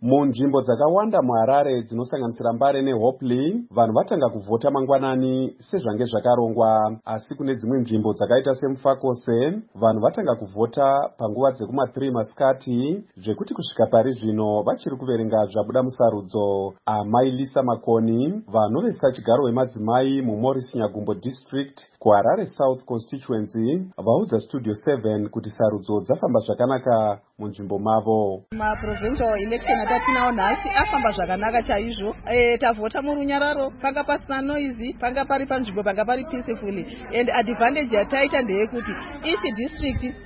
Munzvimbo dzakawanda muHarare dzinosanganisira Mbare neHopley, vanhu vatanga kuvhota mangwanani sezvange zvakarongwa, asi kune dzimwe nzvimbo dzakaita seMufakose vanhu vatanga kuvhota panguva dzekuma3 masikati, zvekuti kusvika pari zvino vachiri kuverenga zvabuda musarudzo. Amai Lisa Makoni, vanovesa chigaro wemadzimai muMorris Nyagumbo District kuHarare South Constituency, vaudza Studio 7 kuti sarudzo dzafamba zvakanaka munzvimbo mavo. Provincial election atatinawo nhasi afamba zvakanaka chaizvo. Tavhota murunyararo, panga pasina noise, panga pari panzvimbo, panga pari peacefully. And advantage yataita ndeyekuti each district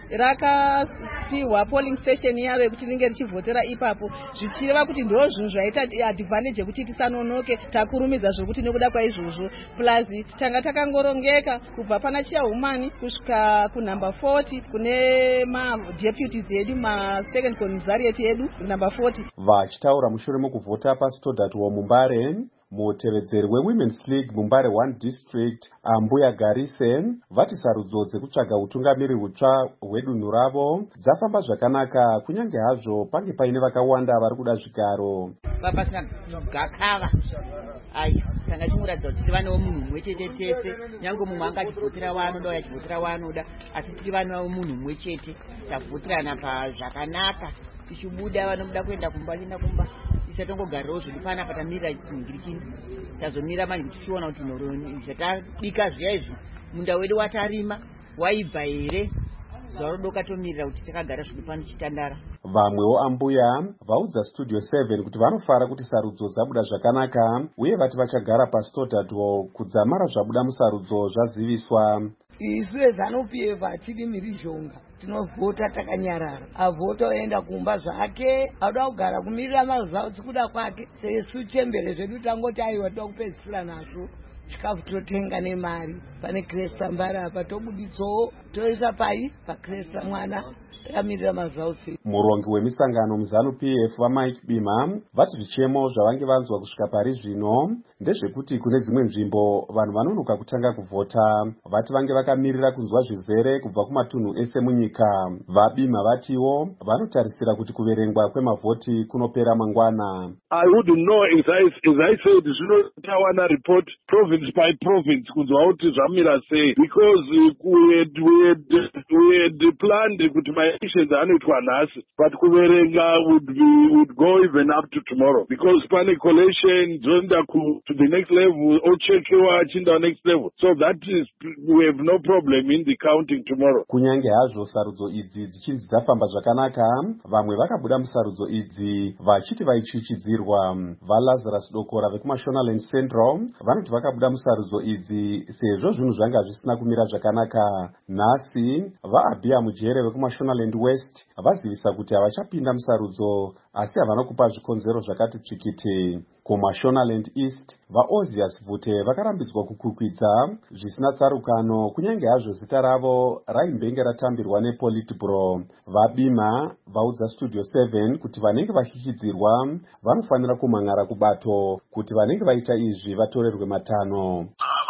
rakapiwa polling station yaro yekuti ringe richivhotera ipapo, zvichireva kuti ndo zvinhu zvaita advantage yekuti tisanonoke takurumidza zvokuti nekuda kwaizvozvo. Plus tanga takangorongeka kubva pana chairwoman kusvika kunumber 40 kune ma-deputies edu ma-second commissariat edu number 40. Vachitaura mushure mokuvhota paStodart muMbare, mutevedzeri weWomen's League muMbare 1 District, Ambuya Garise, vati sarudzo dzekutsvaga utungamiri hutsva hwedunhu ravo dzafamba zvakanaka, kunyange hazvo pange paine vakawanda vari kuda zvigaro. Papasina gakava tanga chimuratidza kuti tiva nemunhu mumwe chete tese, nyange mumwe angativhotera waanoda uye achivhotera waanoda, asi tiri vana vemunhu mumwe chete, tavhoterana pazvakanaka, tichibuda vanobuda kuenda kumba tienda kumba, tisatongogarirawo zvedu panapa tamirira chingirikini, tazomira manje tichiona kuti zvatadika zviya izvi munda wedu watarima waibva here, zuva rodoka tomirira kuti takagara zvedu pano chitandara. Vamwewo ambuya vaudza Studio 7 kuti vanofara kuti sarudzo dzabuda zvakanaka, uye vati vachagara paStodart kudzamara zvabuda musarudzo zvaziviswa. Isu eZANU-PF hatidi mhirizhonga, tinovhota takanyarara. Avhota oenda kumba zvake, auda kugara kumirira mazautsi kuda kwake. Sesu chembere zvedu tangoti aiwa toda kupedzisira nazvo chikafu totenga nemari. Pane Kresta Mbare apa tobuditsawo toisa pai paKresta mwana takamirira mazautsi. Murongi wemisangano muZANU-PF vaMike Bima vati zvichemo zvavange vanzwa kusvika pari zvino ndezvekuti kune dzimwe nzvimbo vanhu vanonoka kutanga kuvhota, vati vange vakamirira kunzwa zvizere kubva kumatunhu ese munyika. VaBima vatiwo vanotarisira kuti kuverengwa kwemavhoti kunopera mangwana. I wouldn't know as I said zvinotawana report province by province kunzwa kuti zvamira sei, because we had planned kuti elections anoitwa nhasi, but kuverenga would go even up to tomorrow, because pane collation zonda to the next level or chekiwa achinda next level, so that is we have no problem in the counting tomorrow. Kunyange hazvo sarudzo idzi dzichinzi dzafamba zvakanaka, vamwe vakabuda musarudzo idzi vachiti vaichichidzirwa. VaLazarus Dokora vekumaShonaland Central vanoti vakabuda musarudzo idzi sezvo zvinhu zvanga zvisina kumira zvakanaka. Nhasi vaAbhiya Mujere vekumaShonaland West vazivisa kuti havachapinda musarudzo, asi havana kupa zvikonzero zvakati tsvikiti. KumaShonaland East vaOzias Vute vakarambidzwa kukwikwidza zvisina tsarukano, kunyange hazvo zita ravo raimbenge ratambirwa nePolitburo. VaBima vaudza Studio 7 kuti vanenge vachichidzirwa vanofanira kumhan'ara kubato kuti vanenge vaita izvi vatorerwe matanho.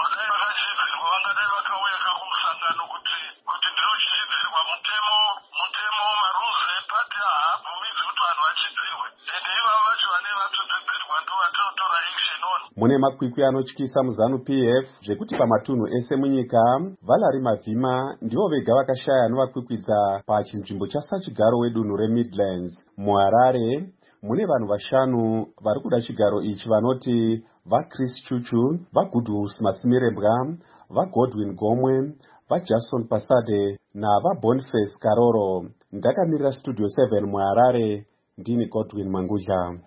Mune makwikwi anotyisa muZANU-PF zvekuti pamatunhu ese munyika Valerie Mavhima ndivo vega vakashaya anovakwikwidza pachinzvimbo chasachigaro wedunhu reMidlands. MuHarare mune vanhu vashanu vari kuda chigaro ichi vanoti vaChris Chuchu, vaGoodwill Masimirembwa, vaGodwin Gomwe, vaJason Pasade navaBoniface Karoro. Ndakamirira Studio 7 muHarare, ndini Godwin Mangudla.